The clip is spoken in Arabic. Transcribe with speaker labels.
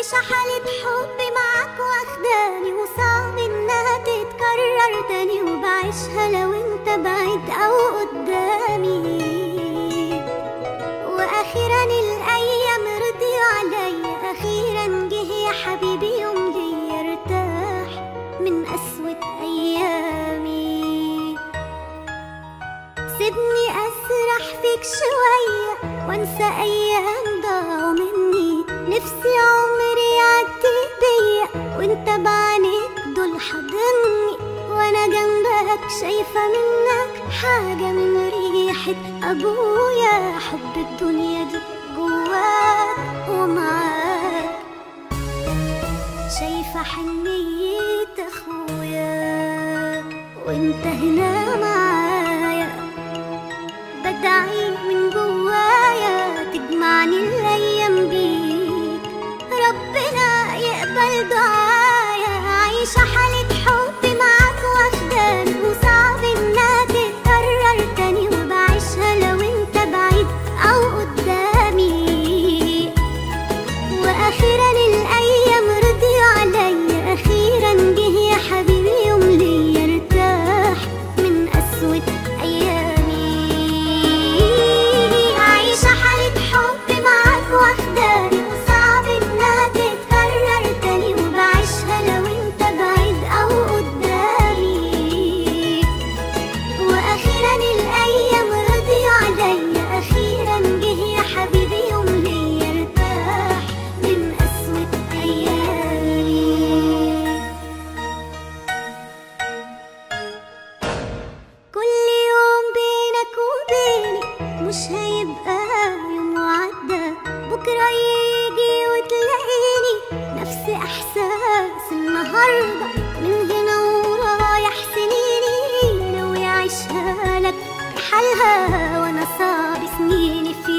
Speaker 1: عايشة حالة حب معاك واخداني، وصعب انها تتكرر تاني، وبعيشها لو انت بعيد او قدامي. واخيرا الايام رضيوا عليا، اخيرا جه يا حبيبي يوم ليا ارتاح من قسوة ايامي. سيبني اسرح فيك شوية وانسى ايام ضاعوا مني، نفسي عمري يعدي بيا وانت بعينيك دول حاضني، وانا جنبك شايفة منك حاجة من ريحة ابويا. حب الدنيا دي جواك ومعاك، شايفة حنية اخويا وانت هنا معايا. بدعي من جوايا تجمعني الايام بيك، ربنا يقبل دعايا. عايشة حالة حب معاك واخداني، وصعب انها تتكرر تاني، وبعيشها لو انت بعيد او قدامي. واخيرا الايام رضيوا عليا، اخيرا جه يا حبيبي يوم ليا ارتاح من قسوة ايامي. عايشة حالة حب معاك واخداني، وصعب انها تتكرر تاني، وبعيشها لو انت بعيد او قدامي. واخيرا الايام رضيوا عليا، اخيرا جه يا حبيبي يوم ليا ارتاح من قسوة ايامي. كل يوم بينك وبيني مش هيبقى يوم وعدى، بكرة يجي وتلاقيني نفس احساس النهاردة. من هنا ورايح سنيني لو يعيشها لك حالها، وانا صعب سنيني في